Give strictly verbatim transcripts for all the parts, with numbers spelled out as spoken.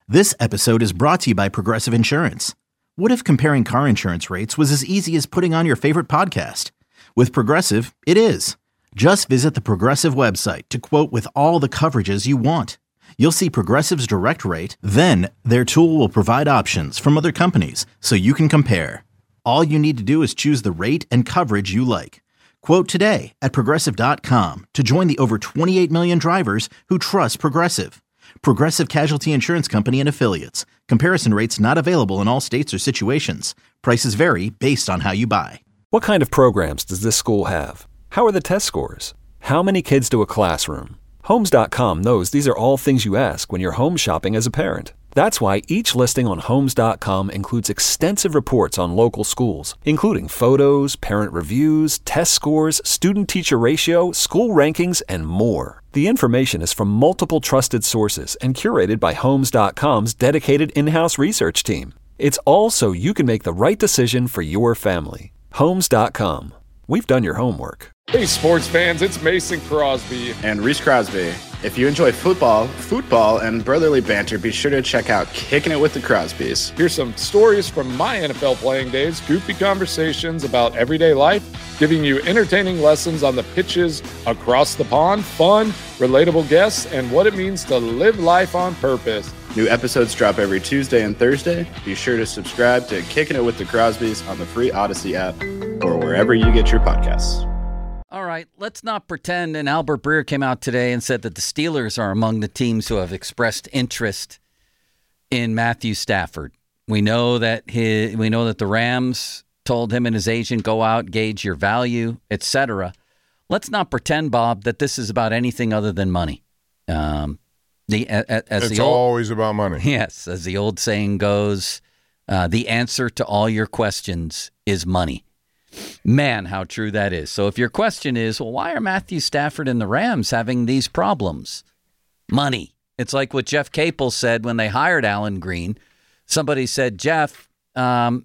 This episode is brought to you by Progressive Insurance. What if comparing car insurance rates was as easy as putting on your favorite podcast? With Progressive, it is. Just visit the Progressive website to quote with all the coverages you want. You'll see Progressive's direct rate, then their tool will provide options from other companies so you can compare. All you need to do is choose the rate and coverage you like. Quote today at Progressive dot com to join the over twenty-eight million drivers who trust Progressive. Progressive Casualty Insurance Company and Affiliates. Comparison rates not available in all states or situations. Prices vary based on how you buy. What kind of programs does this school have? How are the test scores? How many kids do a classroom? Homes dot com knows these are all things you ask when you're home shopping as a parent. That's why each listing on Homes dot com includes extensive reports on local schools, including photos, parent reviews, test scores, student-teacher ratio, school rankings, and more. The information is from multiple trusted sources and curated by Homes dot com's dedicated in-house research team. It's all so you can make the right decision for your family. Homes dot com. We've done your homework. Hey, sports fans, it's Mason Crosby. And Reese Crosby. If you enjoy football, football, and brotherly banter, be sure to check out Kicking It with the Crosbys. Here's some stories from my N F L playing days, goofy conversations about everyday life, giving you entertaining lessons on the pitches across the pond, fun, relatable guests, and what it means to live life on purpose. New episodes drop every Tuesday and Thursday. Be sure to subscribe to Kicking It with the Crosbys on the free Odyssey app or wherever you get your podcasts. All right, let's not pretend. And Albert Breer came out today and said that the Steelers are among the teams who have expressed interest in Matthew Stafford. We know that his, we know that the Rams told him and his agent, go out, gauge your value, et cetera. Let's not pretend, Bob, that this is about anything other than money. Um, the as it's the old, always about money. Yes, as the old saying goes, uh, the answer to all your questions is money. Man, how true that is. So if your question is, well, why are Matthew Stafford and the Rams having these problems? Money. It's like what Jeff Capel said when they hired Alan Green. Somebody said, Jeff, um,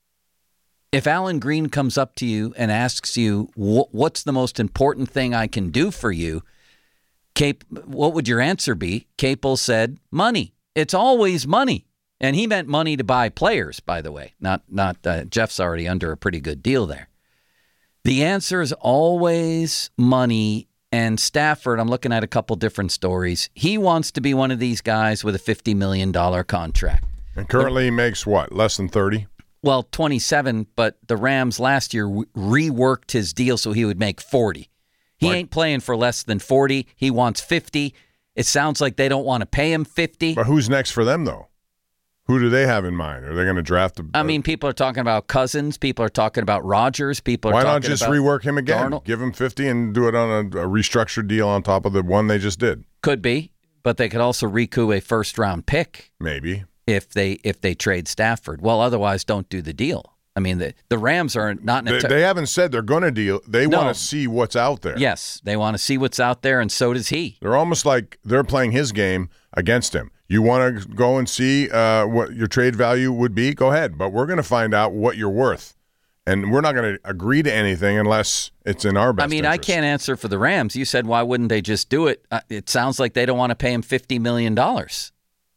if Alan Green comes up to you and asks you, what's the most important thing I can do for you? Cape, what would your answer be? Capel said, money. It's always money. And he meant money to buy players, by the way. Not, not uh, Jeff's already under a pretty good deal there. The answer is always money. And Stafford, I'm looking at a couple different stories. He wants to be one of these guys with a fifty million dollars contract. And currently he makes what, less than thirty? Well, twenty-seven, but the Rams last year reworked his deal so he would make forty. He like, ain't playing for less than forty. He wants fifty. It sounds like they don't want to pay him fifty. But who's next for them, though? Who do they have in mind? Are they going to draft a, I mean, people are talking about Cousins. People are talking about Rodgers. People are why talking not just about rework him again? Darnold. Give him fifty and do it on a, a restructured deal on top of the one they just did. Could be, but they could also recoup a first-round pick. Maybe. If they if they trade Stafford. Well, otherwise, don't do the deal. I mean, the, the Rams are not in a They, they haven't said they're going to deal. They No. want to see what's out there. Yes, they want to see what's out there, and so does he. They're almost like they're playing his game against him. You want to go and see uh, what your trade value would be? Go ahead. But we're going to find out what you're worth. And we're not going to agree to anything unless it's in our best I mean, interest. I can't answer for the Rams. You said, why wouldn't they just do it? Uh, it sounds like they don't want to pay him fifty million dollars.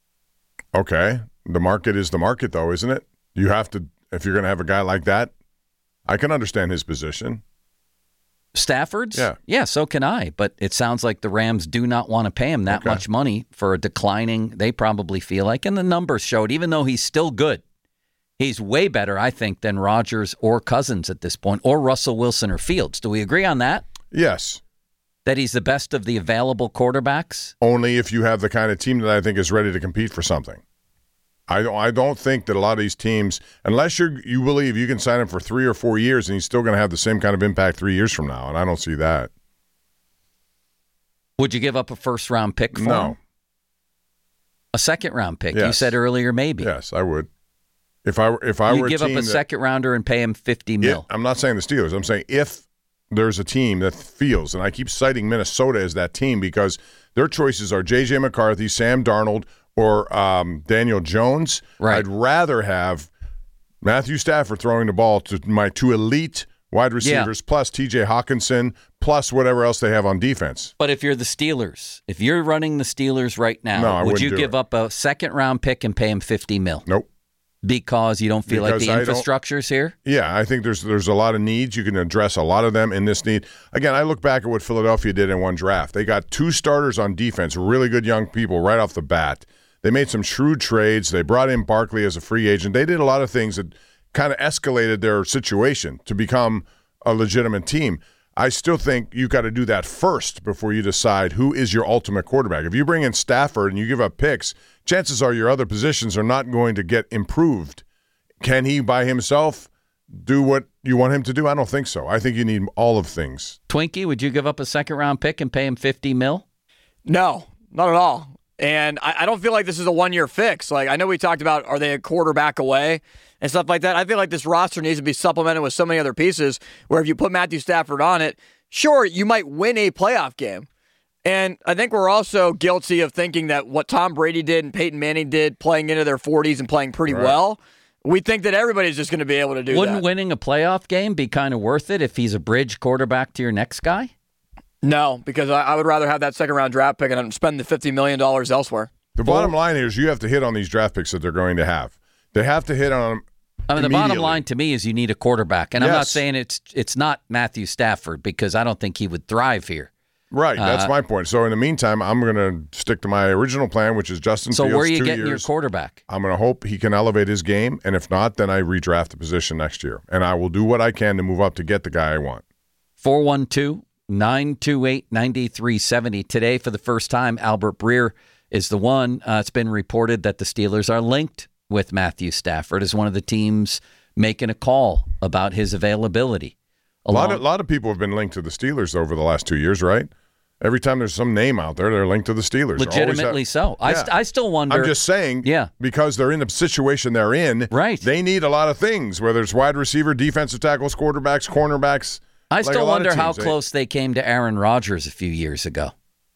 Okay. The market is the market, though, isn't it? You have to, if you're going to have a guy like that, I can understand his position. Stafford's? Yeah. Yeah, so can I. But it sounds like the Rams do not want to pay him that Okay. much money for a declining, they probably feel like, and the numbers show it, even though he's still good. He's way better, I think, than Rodgers or Cousins at this point, or Russell Wilson or Fields. Do we agree on that? Yes. That he's the best of the available quarterbacks? Only if you have the kind of team that I think is ready to compete for something. I don't, I don't think that a lot of these teams, unless you you believe you can sign him for three or four years and he's still going to have the same kind of impact three years from now, and I don't see that. Would you give up a first-round pick for No. him? A second-round pick? Yes. You said earlier maybe. Yes, I would. If I, if I You'd were a give up team a that, second-rounder and pay him fifty mil. Yeah, I'm not saying the Steelers. I'm saying if there's a team that feels, and I keep citing Minnesota as that team because their choices are J J McCarthy, Sam Darnold, or um, Daniel Jones. Right. I'd rather have Matthew Stafford throwing the ball to my two elite wide receivers, yeah. plus T J Hawkinson, plus whatever else they have on defense. But if you're the Steelers, if you're running the Steelers right now, no, would you give it. up a second-round pick and pay him fifty mil? Nope. Because you don't feel because like the infrastructure's here? Yeah, I think there's there's a lot of needs. You can address a lot of them in this need. Again, I look back at what Philadelphia did in one draft. They got two starters on defense, really good young people right off the bat. They made some shrewd trades. They brought in Barkley as a free agent. They did a lot of things that kind of escalated their situation to become a legitimate team. I still think you got to do that first before you decide who is your ultimate quarterback. If you bring in Stafford and you give up picks, chances are your other positions are not going to get improved. Can he by himself do what you want him to do? I don't think so. I think you need all of things. Twinkie, would you give up a second-round pick and pay him fifty mil? No, not at all. And I, I don't feel like this is a one-year fix. Like, I know we talked about, are they a quarterback away and stuff like that. I feel like this roster needs to be supplemented with so many other pieces where if you put Matthew Stafford on it, sure, you might win a playoff game. And I think we're also guilty of thinking that what Tom Brady did and Peyton Manning did, playing into their forties and playing pretty right. well, we think that everybody's just going to be able to do Wouldn't that. Wouldn't winning a playoff game be kind of worth it if he's a bridge quarterback to your next guy? No, because I, I would rather have that second-round draft pick and spend the fifty million dollars elsewhere. The bottom line here is you have to hit on these draft picks that they're going to have. They have to hit on them. I mean, the bottom line to me is you need a quarterback. And yes. I'm not saying it's it's not Matthew Stafford because I don't think he would thrive here. Right, that's uh, my point. So in the meantime, I'm going to stick to my original plan, which is Justin so Fields. So where are you two getting years. your quarterback? I'm going to hope he can elevate his game, and if not, then I redraft the position next year. And I will do what I can to move up to get the guy I want. four one two, nine two eight, nine three seven zero. Today, for the first time, Albert Breer is the one. Uh, it's been reported that the Steelers are linked with Matthew Stafford as one of the teams making a call about his availability. Along- a lot of, lot of people have been linked to the Steelers over the last two years, right? Every time there's some name out there, they're linked to the Steelers. Legitimately have, so. I, yeah. st- I still wonder. I'm just saying, yeah. because they're in the situation they're in, right. they need a lot of things, whether it's wide receiver, defensive tackles, quarterbacks, cornerbacks. I like still wonder how teams, close they came to Aaron Rodgers a few years ago.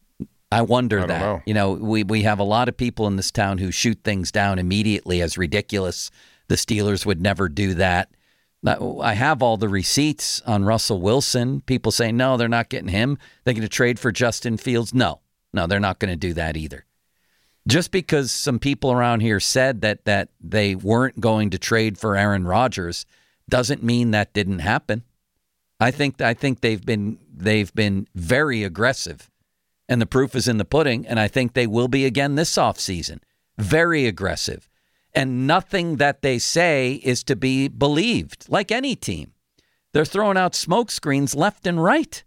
I wonder I that. Know. You know, we, we have a lot of people in this town who shoot things down immediately as ridiculous. The Steelers would never do that. I have all the receipts on Russell Wilson. People say, no, they're not getting him. They're going to trade for Justin Fields. No, no, they're not going to do that either. Just because some people around here said that that they weren't going to trade for Aaron Rodgers doesn't mean that didn't happen. I think I think they've been they've been very aggressive, and the proof is in the pudding, and I think they will be again this offseason. Very aggressive. And nothing that they say is to be believed, like any team. They're throwing out smoke screens left and right.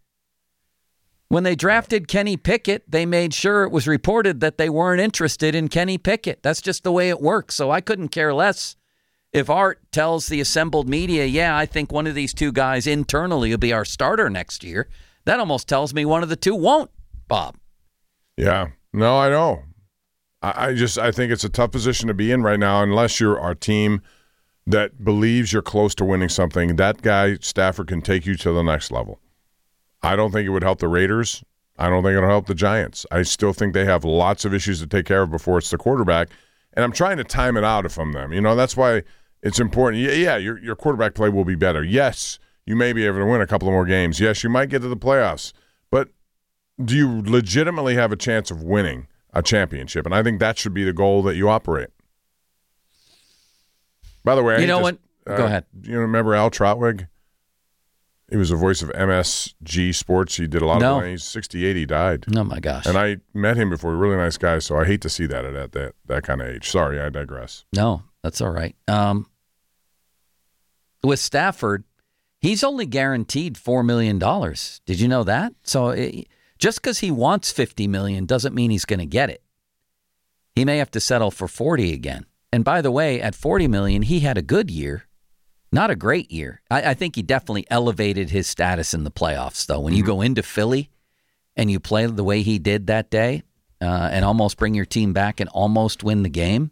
When they drafted Kenny Pickett, they made sure it was reported that they weren't interested in Kenny Pickett. That's just the way it works. So I couldn't care less if Art tells the assembled media, yeah, I think one of these two guys internally will be our starter next year. That almost tells me one of the two won't, Bob. Yeah. No, I know. I just I think it's a tough position to be in right now unless you're our team that believes you're close to winning something. That guy, Stafford, can take you to the next level. I don't think it would help the Raiders. I don't think it'll help the Giants. I still think they have lots of issues to take care of before it's the quarterback. And I'm trying to time it out from them. You know, that's why it's important. Yeah, yeah your, your quarterback play will be better. Yes, you may be able to win a couple of more games. Yes, you might get to the playoffs. But do you legitimately have a chance of winning a championship? And I think that should be the goal that you operate. By the way, I you know to, what? Uh, Go ahead. You remember Al Trotwig? He was the voice of M S G Sports. He did a lot no. of. He's sixty-eight. He died. Oh my gosh! And I met him before. Really nice guy. So I hate to see that at that that kind of age. Sorry, I digress. No, that's all right. Um, with Stafford, he's only guaranteed four million dollars. Did you know that? So. It, Just because he wants fifty million dollars doesn't mean he's going to get it. He may have to settle for forty again. And by the way, at forty million dollars, he had a good year, not a great year. I, I think he definitely elevated his status in the playoffs, though. When mm-hmm. you go into Philly and you play the way he did that day uh, and almost bring your team back and almost win the game,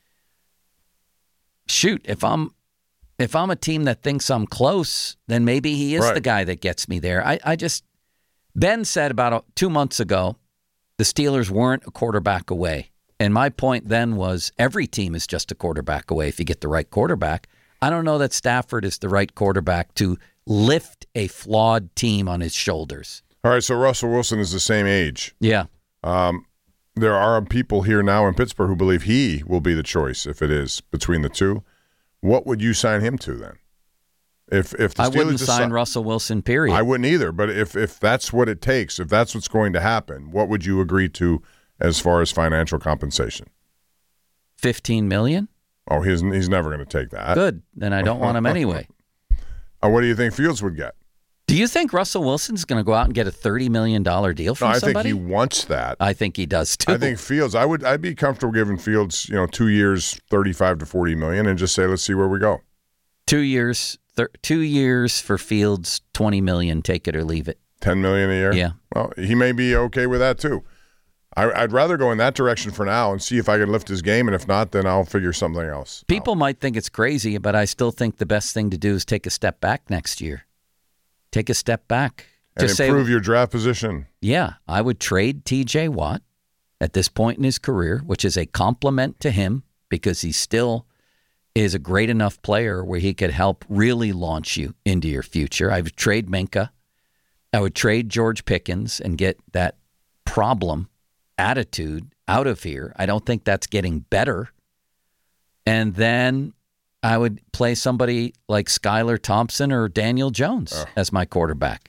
shoot, if I'm if I'm a team that thinks I'm close, then maybe he is right. the guy that gets me there. I, I just... Ben said about two months ago, the Steelers weren't a quarterback away. And my point then was every team is just a quarterback away if you get the right quarterback. I don't know that Stafford is the right quarterback to lift a flawed team on his shoulders. All right, so Russell Wilson is the same age. Yeah. Um, there are people here now in Pittsburgh who believe he will be the choice if it is between the two. What would you sign him to then? If if the I Steelers wouldn't decide, sign Russell Wilson, period. I wouldn't either. But if if that's what it takes, if that's what's going to happen, what would you agree to as far as financial compensation? fifteen million dollars? Oh, he's he's never going to take that. Good. Then I don't want him anyway. Uh, what do you think Fields would get? Do you think Russell Wilson's going to go out and get a thirty million dollars deal from no, I somebody? think he wants that. I think he does too. I think Fields. I would. I'd be comfortable giving Fields, you know, two years, thirty-five to forty million, and just say, let's see where we go. Two years, thir- two years for Fields, twenty million. Take it or leave it. Ten million a year. Yeah. Well, he may be okay with that too. I, I'd rather go in that direction for now and see if I can lift his game, and if not, then I'll figure something else. People out. might think it's crazy, but I still think the best thing to do is take a step back next year. Take a step back. And Just improve say, your draft position. Yeah, I would trade T J Watt at this point in his career, which is a compliment to him because he still is a great enough player where he could help really launch you into your future. I would trade Minka. I would trade George Pickens and get that problem attitude out of here. I don't think that's getting better. And then I would play somebody like Skylar Thompson or Daniel Jones oh. as my quarterback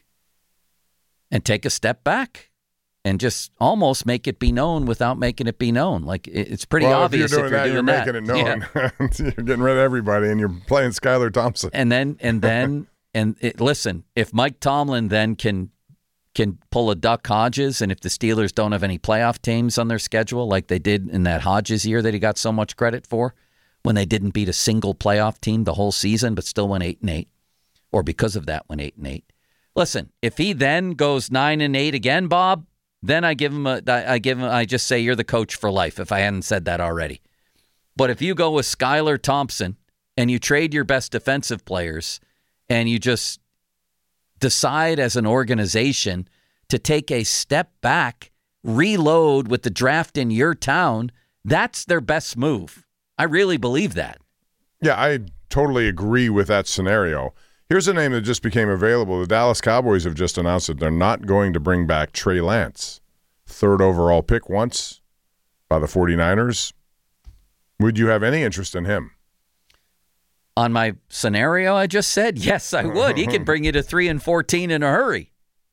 and take a step back and just almost make it be known without making it be known. Like, it's pretty well, obvious if you're doing if you're that, doing you're that. making it known. Yeah. You're getting rid of everybody, and you're playing Skylar Thompson. And then, and then, and it, listen, if Mike Tomlin then can can pull a Duck Hodges, and if the Steelers don't have any playoff teams on their schedule like they did in that Hodges year that he got so much credit for, when they didn't beat a single playoff team the whole season but still went eight and eight, or because of that went eight and eight. Listen, if he then goes nine and eight again, Bob, then I give him a I give him I just say you're the coach for life if I hadn't said that already. But if you go with Skylar Thompson and you trade your best defensive players and you just decide as an organization to take a step back, reload with the draft in your town, that's their best move. I really believe that. Yeah, I totally agree with that scenario. Here's a name that just became available. The Dallas Cowboys have just announced that they're not going to bring back Trey Lance, third overall pick once by the 49ers. Would you have any interest in him? On my scenario I just said, yes, I would. He can bring you to three and fourteen in a hurry.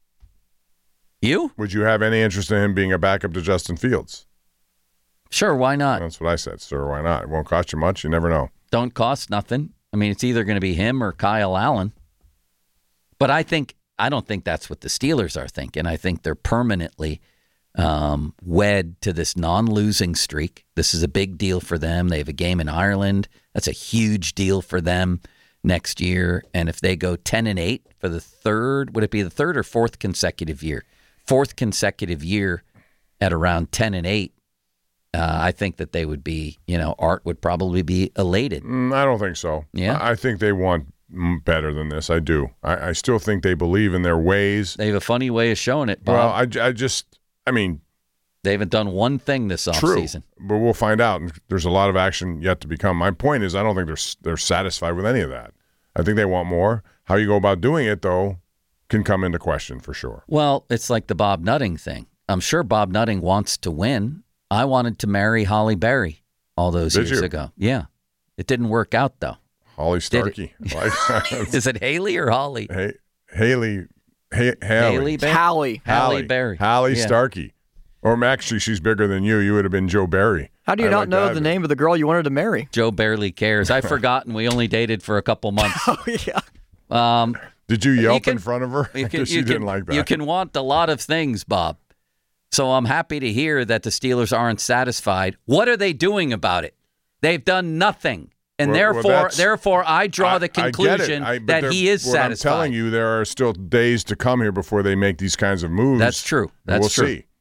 You? Would you have any interest in him being a backup to Justin Fields? Sure, why not? That's what I said, sir. Why not? It won't cost you much. You never know. Don't cost nothing. I mean, it's either going to be him or Kyle Allen. But I think I don't think that's what the Steelers are thinking. I think they're permanently um, wed to this non-losing streak. This is a big deal for them. They have a game in Ireland. That's a huge deal for them next year. And if they go ten and eight for the third, would it be the third or fourth consecutive year? Fourth consecutive year at around ten and eight. Uh, I think that they would be, you know, Art would probably be elated. Mm, I don't think so. Yeah. I think they want better than this. I do. I, I still think they believe in their ways. They have a funny way of showing it, Bob. Well, I, I just, I mean. They haven't done one thing this offseason. True, but we'll find out. And there's a lot of action yet to become. My point is I don't think they're they're satisfied with any of that. I think they want more. How you go about doing it, though, can come into question for sure. Well, it's like the Bob Nutting thing. I'm sure Bob Nutting wants to win. I wanted to marry Holly Berry all those Did years you? ago. Yeah. It didn't work out, though. Holly Starkey. Is it Haley or Holly? Hey, Haley. Hey, Haley. Haley Berry? Hallie. Hallie Berry. Hallie Yeah. Starkey. Or actually, she's bigger than you. You would have been Joe Barry. How do you I not like know that. the name of the girl you wanted to marry? Joe barely cares. I've forgotten we only dated for a couple months. Oh, yeah. Um, Did you yelp can- in front of her? you I can, guess you you didn't can- like that. You can want a lot of things, Bob. So I'm happy to hear that the Steelers aren't satisfied. What are they doing about it? They've done nothing. And Well- well, therefore, that's- therefore, I draw the I- I get it. conclusion I- but that there- he is what satisfied. I'm telling you, there are still days to come here before they make these kinds of moves. That's true. That's we'll true. see.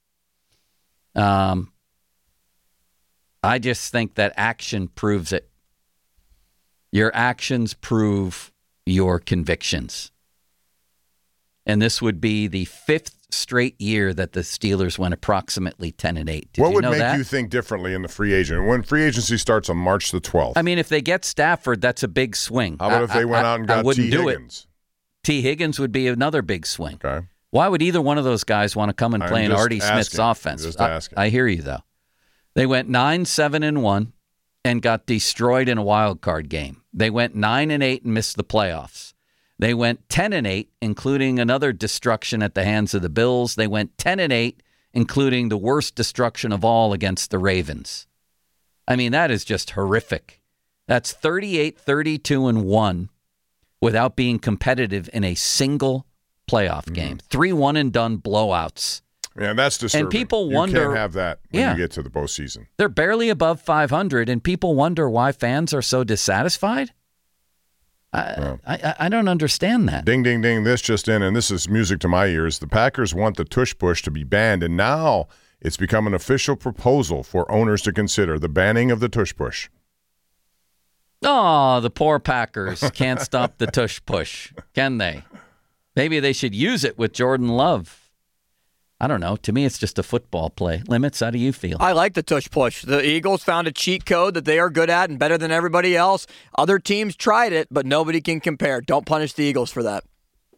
Um, I just think that action proves it. Your actions prove your convictions. And this would be the fifth straight year that the Steelers went approximately ten and eight. Did What you would know make that? you think differently in the free agent? When free agency starts on March the twelfth. I mean, if they get Stafford, that's a big swing. How about I- if they I- went I- out and I got wouldn't T. do it. Higgins? T. Higgins would be another big swing. Okay. Why would either one of those guys want to come and I'm play in just Artie Smith's asking. offense? Just I, asking. I hear you, though. They went nine, seven, and one and got destroyed in a wild card game. They went nine and eight and missed the playoffs. They went ten and eight, including another destruction at the hands of the Bills. They went ten and eight, including the worst destruction of all against the Ravens. I mean, that is just horrific. That's thirty-eight, thirty-two, and one without being competitive in a single playoff game. Mm-hmm. Three one and done blowouts. Yeah, that's disturbing. And people you wonder, can't have that when yeah, you get to the postseason. They're barely above five hundred, and people wonder why fans are so dissatisfied. I, yeah. I, I don't understand that. Ding, ding, ding. This just in, and this is music to my ears. The Packers want the tush push to be banned, and now it's become an official proposal for owners to consider the banning of the tush push. Oh, the poor Packers can't stop the tush push, can they? Maybe they should use it with Jordan Love. I don't know. To me, it's just a football play. Limits, how do you feel? I like the tush push. The Eagles found a cheat code that they are good at and better than everybody else. Other teams tried it, but nobody can compare. Don't punish the Eagles for that.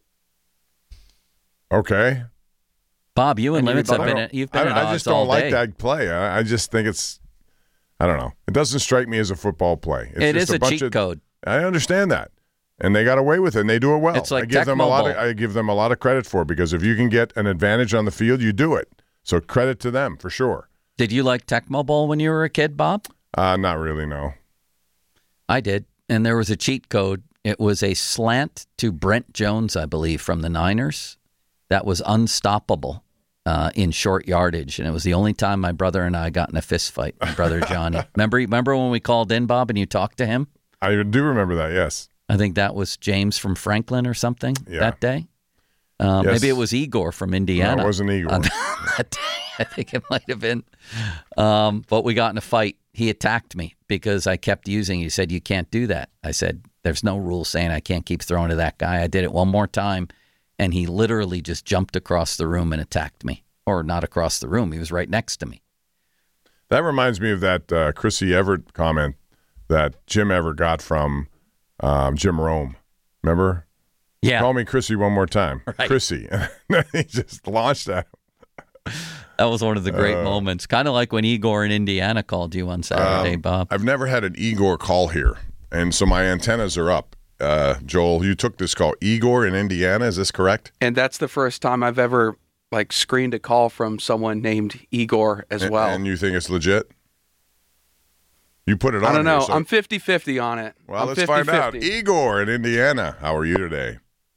Okay. Bob, you and, And Limits you- have been I at, you've been I, at I odds just don't all like day. that play. I, I just think it's, I don't know. It doesn't strike me as a football play. It's It just is a bunch cheat of- code. I understand that. And they got away with it, and they do it well. It's like I give them a lot of Tecmo Bowl. I give them a lot of credit for it, because if you can get an advantage on the field, you do it. So credit to them for sure. Did you like Tecmo Bowl when you were a kid, Bob? Uh, not really, no. I did. And there was a cheat code. It was a slant to Brent Jones, I believe, from the Niners. That was unstoppable uh, in short yardage. And it was the only time my brother and I got in a fist fight, my brother Johnny. remember, remember when we called in, Bob, and you talked to him? I do remember that, yes. I think that was James from Franklin or something Yeah. that day. Uh, Yes. Maybe it was Igor from Indiana. No, it wasn't Igor. On that day, I think it might have been. Um, but we got in a fight. He attacked me because I kept using. He said, "You can't do that." I said, "There's no rule saying I can't keep throwing to that guy." I did it one more time, and he literally just jumped across the room and attacked me. Or not across the room. He was right next to me. That reminds me of that uh, Chrissy Everett comment that Jim Everett got from um, Jim Rome. Remember? Yeah. Call me Chrissy one more time. Right. Chrissy. And he just launched at him. That was one of the great Uh, moments. Kind of like when Igor in Indiana called you on Saturday, Um, Bob. I've never had an Igor call here, and so my antennas are up. Uh, Joel, you took this call. Igor in Indiana, is this correct? And that's the first time I've ever like screened a call from someone named Igor as And- well. And you think it's legit? You put it on I don't know. here, so- I'm fifty-fifty on it. Well, I'm let's find out. fifty-fifty. Igor in Indiana, how are you today?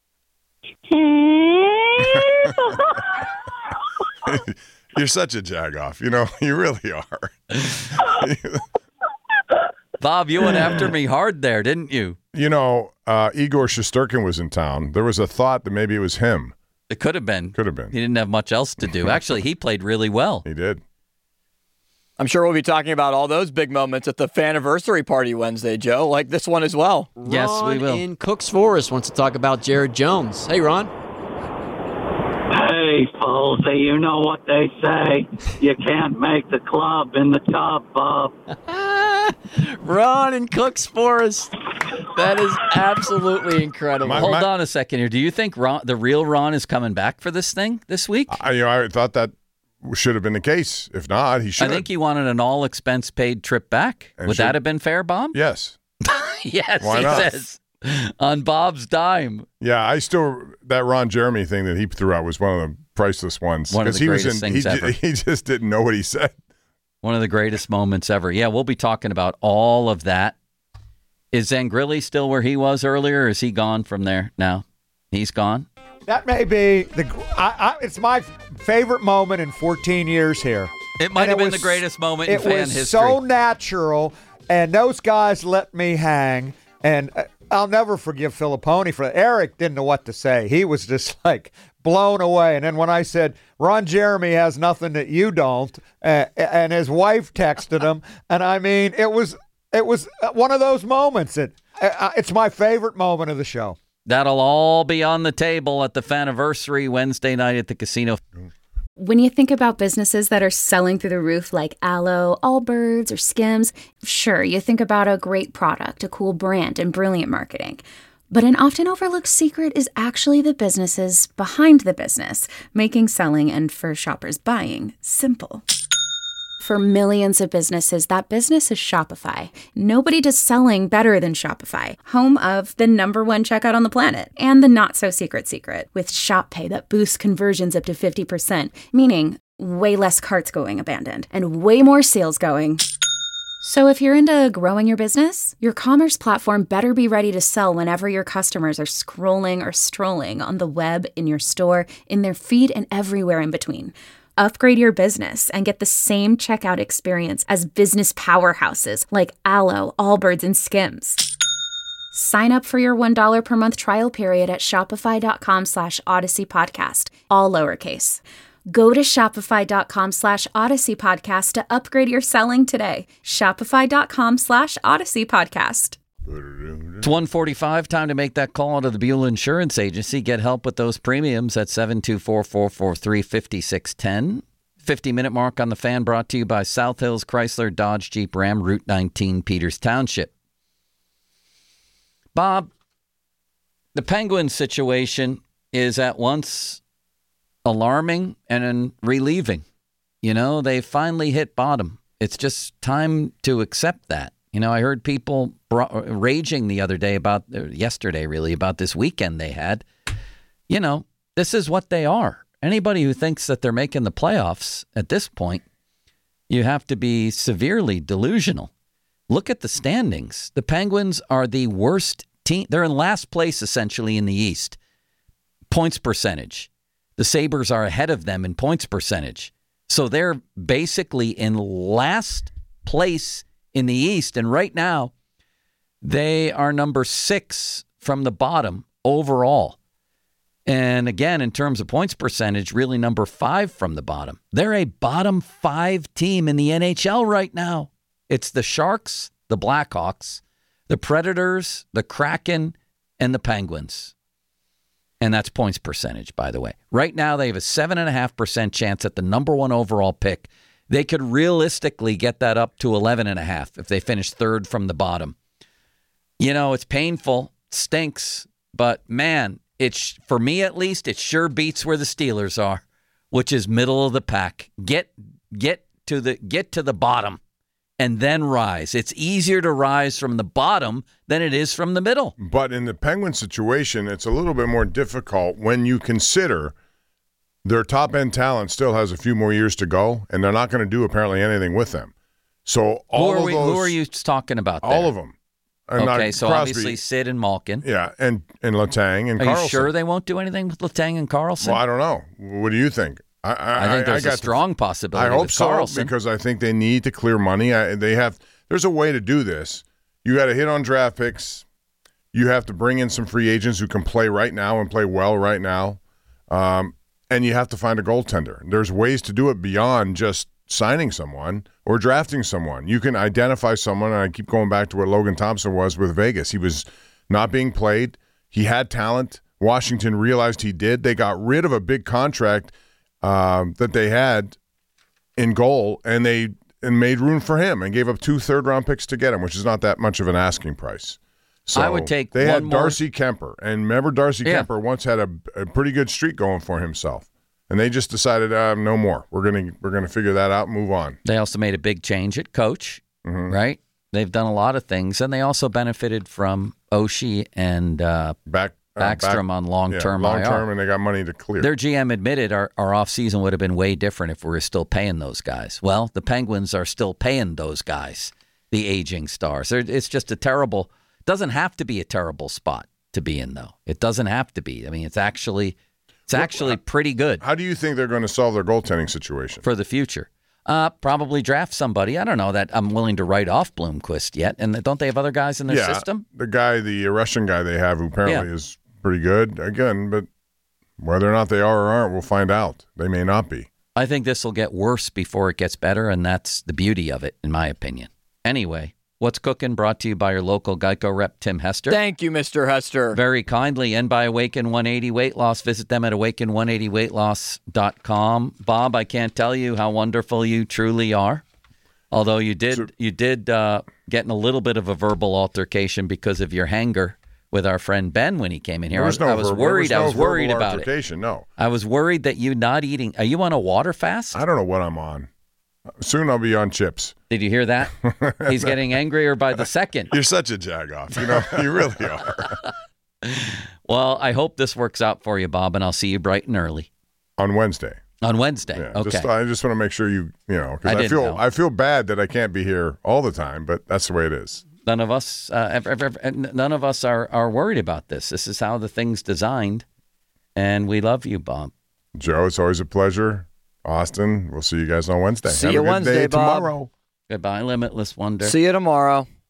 You're such a jagoff. You know, you really are. Bob, you went after me hard there, didn't you? You know, uh, Igor Shesterkin was in town. There was a thought that maybe it was him. It could have been. Could have been. He didn't have much else to do. Actually, he played really well. He did. I'm sure we'll be talking about all those big moments at the Faniversary party Wednesday, Joe, like this one as well. Yes, we Ron will. in Cooks Forest wants to talk about Jared Jones. Hey, Ron. Hey, Posey, you know what they say. You can't make the club in the tub, Bob. Ron in Cooks Forest. That is absolutely incredible. My- Hold my- on a second here. Do you think Ron, the real Ron is coming back for this thing this week? I, you know, I thought that should have been the case. If not, he should. I think he wanted an all expense paid trip back. And Would should- that have been fair, Bob? Yes. Yes, Why he not? says. On Bob's dime. Yeah, I still that Ron Jeremy thing that he threw out was one of the priceless ones. One of 'Cause the he was greatest in, things he, ever. He just didn't know what he said. One of the greatest moments ever. Yeah, we'll be talking about all of that. Is Zangrilli still where he was earlier, or is he gone from there now? He's gone? That may be the. I, I, it's my favorite moment in fourteen years here. It might And have it been was- the greatest moment in It fan was history. so natural, and those guys let me hang. And uh, I'll never forgive Filipponi for that. Eric didn't know what to say. He was just like blown away. And then when I said, Ron Jeremy has nothing that you don't, uh, and his wife texted him, and I mean, it was it was one of those moments. That uh, it's my favorite moment of the show. That'll all be on the table at the Faniversary Wednesday night at the casino. When you think about businesses that are selling through the roof like Aloe, Allbirds, or Skims, sure, you think about a great product, a cool brand, and brilliant marketing. But an often overlooked secret is actually the businesses behind the business, making selling and for shoppers buying simple. For millions of businesses, that business is Shopify. Nobody does selling better than Shopify, home of the number one checkout on the planet and the not-so-secret secret with Shop Pay that boosts conversions up to fifty percent, meaning way less carts going abandoned and way more sales going. So if you're into growing your business, your commerce platform better be ready to sell whenever your customers are scrolling or strolling on the web, in your store, in their feed, and everywhere in between. Upgrade your business and get the same checkout experience as business powerhouses like Alo, Allbirds, and Skims. Sign up for your one dollar per month trial period at shopify.com slash Odyssey Podcast, all lowercase. Go to shopify.com slash Odyssey Podcast to upgrade your selling today. Shopify.com slash Odyssey Podcast. It's one forty-five. Time to make that call to the Buell Insurance Agency. Get help with those premiums at seven two four, four four three, five six one zero. fifty-minute mark on the Fan brought to you by South Hills Chrysler Dodge Jeep Ram, Route nineteen, Peters Township. Bob, the Penguins situation is at once alarming and relieving. You know, they finally hit bottom. It's just time to accept that. You know, I heard people bra- raging the other day about, uh, yesterday really, about this weekend they had. You know, this is what they are. Anybody who thinks that they're making the playoffs at this point, you have to be severely delusional. Look at the standings. The Penguins are the worst team. They're in last place, essentially, in the East. Points percentage. The Sabres are ahead of them in points percentage. So they're basically in last place in the East, and right now, they are number six from the bottom overall. And again, in terms of points percentage, really number five from the bottom. They're a bottom five team in the N H L right now. It's the Sharks, the Blackhawks, the Predators, the Kraken, and the Penguins. And that's points percentage, by the way. Right now, they have a seven point five percent chance at the number one overall pick. They could realistically get that up to eleven and a half if they finish third from the bottom. You know, it's painful, stinks, but man, it's, for me at least, it sure beats where the Steelers are, which is middle of the pack. Get get to the get to the bottom and then rise. It's easier to rise from the bottom than it is from the middle. But in the Penguin situation, it's a little bit more difficult when you consider their top-end talent still has a few more years to go, and they're not going to do apparently anything with them. So all who are, of we, those, who are you talking about there? All of them. And okay, not so Crosby. Obviously Sid and Malkin. Yeah, and, and Letang and Are Carlson. you sure they won't do anything with Letang and Carlson? Well, I don't know. What do you think? I, I, I think there's I got a strong possibility I hope with so, Carlson. because I think they need to clear money. I, they have. There's a way to do this. You got to hit on draft picks. You have to bring in some free agents who can play right now and play well right now. Um, and you have to find a goaltender. There's ways to do it beyond just signing someone or drafting someone. You can identify someone, and I keep going back to what Logan Thompson was with Vegas. He was not being played. He had talent. Washington realized he did. They got rid of a big contract um, that they had in goal, and they and made room for him and gave up two third-round picks to get him, which is not that much of an asking price. So I would take They one had more- Darcy Kemper, and remember Darcy Yeah. Kemper once had a, a pretty good streak going for himself, and they just decided uh, no more. We're gonna we're gonna figure that out, and move on. They also made a big change at coach, Mm-hmm. right? They've done a lot of things, and they also benefited from Oshie and uh, Back uh, Backstrom back- on long-term yeah, I R. long-term, and they got money to clear. Their G M admitted our, our offseason would have been way different if we were still paying those guys. Well, the Penguins are still paying those guys, the aging stars. They're, it's just a terrible – doesn't have to be a terrible spot to be in, though. It doesn't have to be. I mean, it's actually it's actually pretty good How do you think they're going to solve their goaltending situation? for the future. Uh, probably draft somebody. I don't know that I'm willing to write off Bloomquist yet. And don't they have other guys in their yeah, system? the guy, the Russian guy they have, who apparently Yeah. is pretty good. Again, but whether or not they are or aren't, we'll find out. They may not be. I think this will get worse before it gets better, and that's the beauty of it, in my opinion. Anyway, what's cooking? Brought to you by your local Geico rep, Tim Hester. Thank you, Mister Hester. Very kindly, and by Awaken one eighty Weight Loss. Visit them at awaken one eighty weight loss dot com. Bob, I can't tell you how wonderful you truly are. Although you did, you did uh, get in a little bit of a verbal altercation because of your hanger with our friend Ben when he came in here. There was I, no I was ver- worried. there I was was no worried verbal about it. altercation, No, I was worried that you not eating. Are you on a water fast? I don't know what I'm on. Soon I'll be on chips. Did you hear that? He's getting angrier by the second. You're such a jagoff. You know, you really are. Well, I hope this works out for you, Bob, and I'll see you bright and early On Wednesday. on Wednesday. Yeah, okay. Just, I just want to make sure you, you know, I because I, didn't feel know. I feel bad that I can't be here all the time, but that's the way it is. None of us, uh, ever, ever, ever- none of us are, are worried about this. This is how the thing's designed, and we love you, Bob. Joe, it's always a pleasure. Austin, we'll see you guys on Wednesday. See Have you a good Wednesday, day Bob. tomorrow. Goodbye, Limitless Wonder. See you tomorrow.